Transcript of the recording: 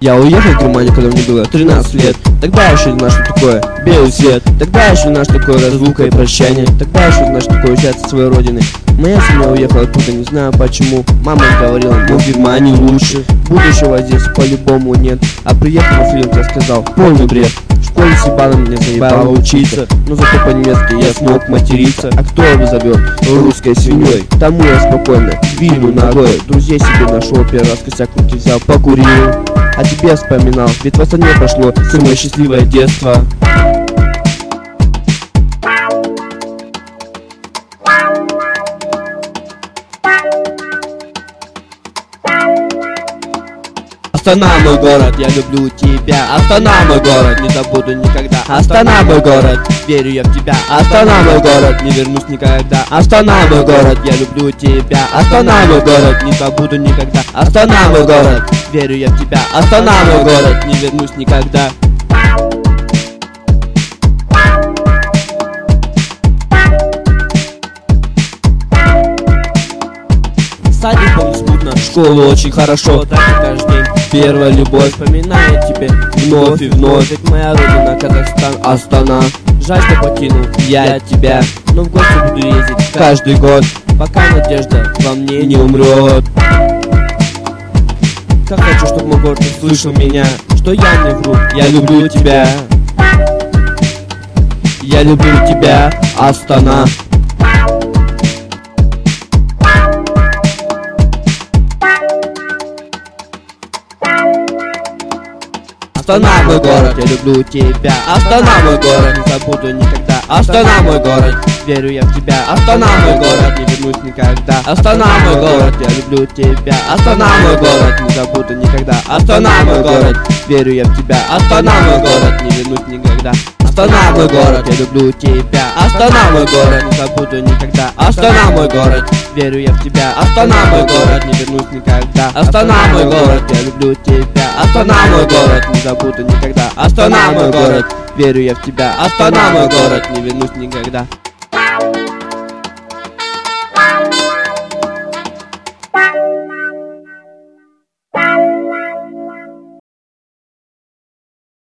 Я уехал в Германию, когда мне было 13 лет. Тогда я еще не знал, что такое белый свет. Тогда я еще не знал, что такое разлука и прощание. Тогда я еще не знал, что такое уезжать от своей родины. Моя семья уехала оттуда, не знаю почему. Мама говорила, ну в Германии лучше. Будущего здесь по-любому нет. А приехал в фильм, я сказал, полный бред. В школе с ебаном мне заебало учиться, но зато по-немецки я смог материться. А кто его зовет русской свиньей? Тому я спокойно двину ногой. Друзей себе нашел, первый раз косяк в руки взял, покурил. А тебе вспоминал, ведь в Астане прошло самое счастливое детство. Астана, мой город, я люблю тебя. Астана, мой город, не забуду никогда. Астана, мой город, верю я в тебя. Астана, мой город, не вернусь никогда. Астана, мой город, я люблю тебя. Астана, мой город, не забуду никогда. Астана, мой город, верю я в тебя. Астана, мой город, не вернусь никогда. Садик помню смутно, школу очень хорошо, так и каждый день. Первая любовь вспоминает тебе вновь и вновь. Ведь моя родина Казахстан, Астана. Жаль, что покинул я тебя, но в гости буду ездить каждый год, пока надежда во мне не умрет. Как хочу, чтобы мой город услышал меня, что я не вру, я люблю тебя. Я люблю тебя, Астана. Астана, мой город, я люблю тебя. Астана, мой город, не забуду никогда. Астана, мой город, верю я в тебя. Астана, мой город, не вернусь никогда. Астана, мой город, я люблю тебя. Астана, мой город, не забуду никогда. Астана, мой город, верю я в тебя. Астана, мой город, не вернусь никогда. Астана, мой город, я люблю тебя. Астана, мой город, не забуду никогда. Астана, мой город, верю я в тебя. Астана, мой город, не вернусь никогда. Астана, мой город, я люблю тебя. Астана, мой город, не забуду никогда. Астана, мой город, верю я в тебя. Астана, мой город, не вернусь никогда.